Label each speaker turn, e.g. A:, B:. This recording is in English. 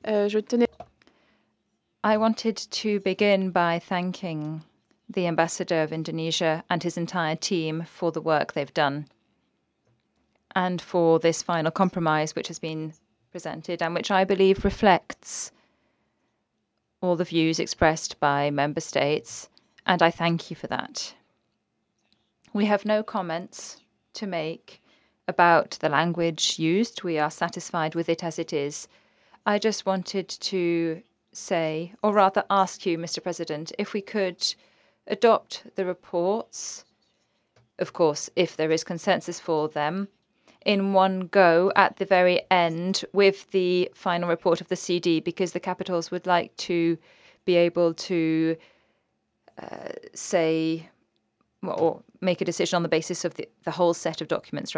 A: Je tenais
B: I wanted to begin by thanking the Ambassador of Indonesia and his entire team for the work they've done and for this final compromise which has been presented and which I believe reflects all the views expressed by member states, and I thank you for that. We have no comments to make about the language used. We are satisfied with it as it is. I just wanted to say, or rather ask you, Mr. President, if we could adopt the reports, of course, if there is consensus for them, in one go at the very end with the final report of the CD, because the capitals would like to be able to say or make a decision on the basis of the whole set of documents